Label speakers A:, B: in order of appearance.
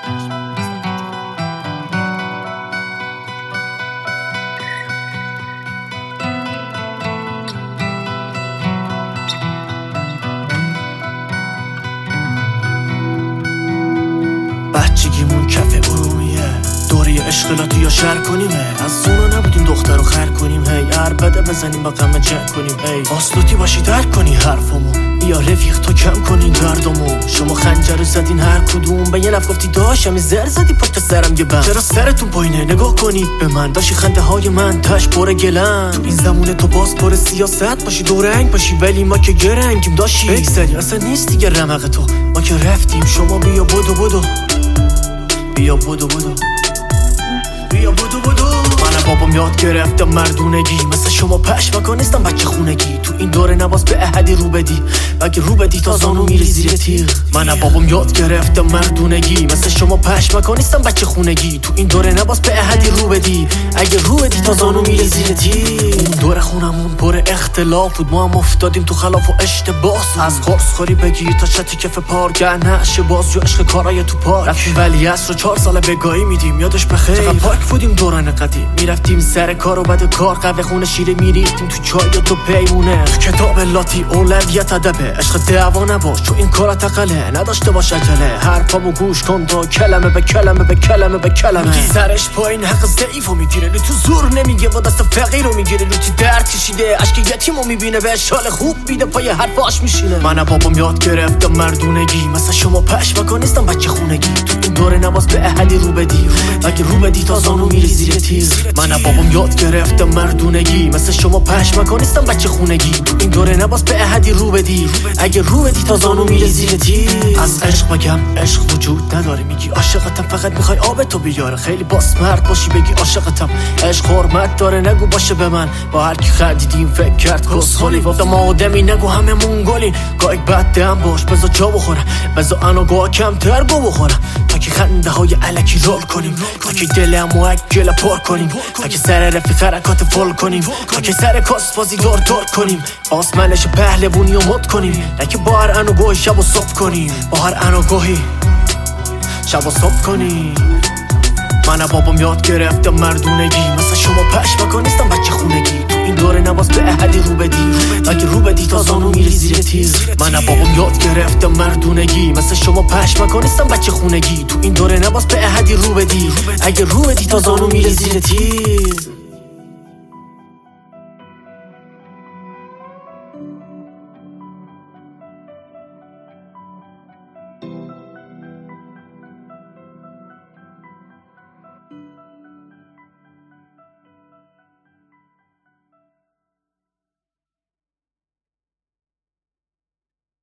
A: بچگیمون کف ارومیه دوره اشغالاتی یا شهر کنیمه، از زونا نبودیم دختر رو خر کنیم، هی عربده بزنیم با غم جنگ کنیم، هی آسلوتی باشی درک کنی حرفمو، بیا رفیق تو کم کنین دردمو. شما خنجر زدین هر کدوم، به یه لف گفتی داشتم زر زدی پشت سرم یه بند. چرا سرتون پایینه نگاه کنید به من، داشتی خنده های من تش پر گلن. تو این زمونه تو باز پر سیاست باشی دورنگ باشی، ولی ما که گرنگیم داشتی بگذری اصلا نیست دیگه رمق تو، ما که رفتیم شما بیا بدو بدو، بیا بدو بدو، بیا بدو بدو. من بابام یاد گرفتم مردونگی، مثل شما پشمکا نیستم بچه خونگی. تو این دوره نباز به احدی رو بدی، اگه رو بدی تا زانو میری زیر تیغ. من بابام یاد گرفتم مردونگی، مثل شما پشمکا نیستم بچه خونگی. تو این دوره نباز به احدی رو بدی، اگه رو بدی تا زانو میری زیر تیغ. اون دوره خونمون پر اختلاف بود، ما هم افتادیم تو خلاف و اشتباه. از قرص خوری بگیر تا چتی کف پارک، نشه باز جو عشق کارای تو پارک. رفتیم ولی عصر 4 سال بگاهی میدیم یادش بخیر، چقدر پاک بودیم دوران قدیم. میرفتیم سر کار و بعد کار قهوه خونه شیره میریختیم تو چای و تو پیمونه. کتاب لاتی اولویت ادبه، عشق دعوا نباش چون این کارا تقله، نداشته باش عجله. حرفامو گوش کن تا کلمه به کلمه به کلمه به کلمه. سرش پایین حق ضعیفو میگیره، تو زور نمیگه و دست فقیرو میگیره. تو درد کشیده اشک یتیمو میبینه، به حال خوب میده پای حرفاش میشینه. من بابام یاد گرفتم مردونگی، مثل شما پشمکا نیستم بچه خونگی. تو این دوره نباز به احدی رو بدی، اگه رو بدی تا زانو میری زیر تیغ. من بابام یاد گرفتم مردونگی، مثل شما پشمکا نیستم بچه خونگی. تو این دوره نباز به احدی رو بدی، اگه رو بدی تا زانو میری زیر تیغ. از عشق بگم عشق وجود نداره، میگی عاشقتم فقط میخوای آب تو بیاره. خیلی باس مرد باشی بگی عاشقتم، عشق حرمت داره نگو باشه به من. با هر کی خندیدیم فکر کرد کسخلی، گفتم آدمی نگو همه مونگولین. گاهی بدم باش بذار جا بخورم، بذار انا گاه کمتر گو بخورم، تا که خنده های الکی رول کنیم، تا که دلمو اگل پر کنیم، تا که سر رفیق حرکات فل کنیم، تا که سر کاس بازی دور کنیم. آسمنش پهلوونی و مد کنیم، نه که با هر انا گاهی شب و صبح کنیم، با هر انا گاهی شب و صبح کنیم. من بابام یاد گرفتم مردونگی، مثل شما پشمکا نیستم بچه خونگی. تو این دوره نباز به احدی رو بدی، اگه رو بدی تا زانو میری زیر تیغ. من بابام یاد گرفتم مردونگی، مثل شما پشمکا نیستم بچه خونگی. تو این دوره نباز به احدی رو بدی، اگه رو بدی تا زانو میری زیر تیغ.